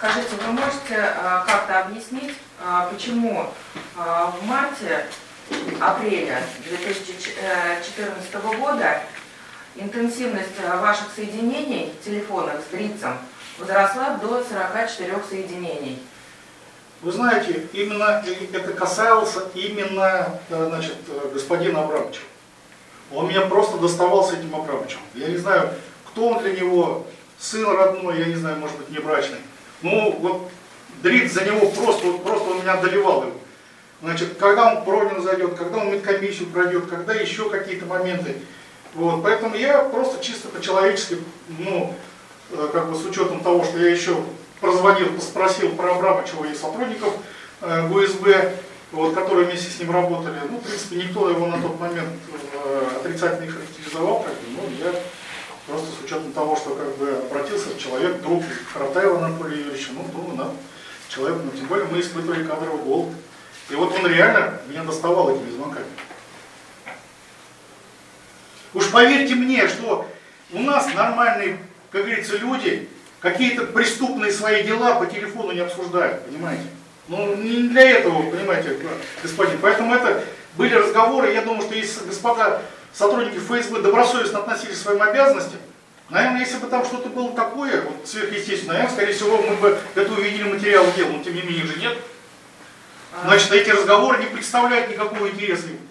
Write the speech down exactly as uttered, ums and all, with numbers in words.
Скажите, вы можете а, как-то объяснить, а, почему а, в марте, апреля две тысячи четырнадцатого года интенсивность ваших соединений телефонных с дрицем возросла до сорока четырёх соединений? Вы знаете, именно это касалось именно, значит, господина Абрамовича. Он меня просто доставал с этим Абрамовичем. Я не знаю, кто он для него, сын родной, я не знаю, может быть, небрачный. Ну, вот Дриц за него просто, вот, просто он меня одолевал его. Значит, когда он Пронин зайдет, когда он медкомиссию пройдет, когда еще какие-то моменты. Вот, поэтому я просто чисто по-человечески, ну, как бы с учетом того, что я еще прозвонил, спросил про Абрамовича и сотрудников э, ГУСБ, вот, которые вместе с ним работали. Ну, в принципе, никто его на тот момент э, отрицательно не характеризовал, как бы, ну, я просто с учетом того, что как бы обратился человек, друг Каратаева Анатолия Юрьевича, ну, думаю, да, человек, ну, тем более мы испытывали кадровый голод. И вот он реально меня доставал этими звонками. Уж поверьте мне, что у нас нормальные, как говорится, люди какие-то преступные свои дела по телефону не обсуждают, понимаете? Ну, не для этого, понимаете, господин. Поэтому это были разговоры, я думаю, что если господа сотрудники ФСБ добросовестно относились к своим обязанностям, наверное, если бы там что-то было такое, вот, сверхъестественное, наверное, скорее всего, мы бы это увидели материал дела, но тем не менее же нет. Значит, эти разговоры не представляют никакого интереса.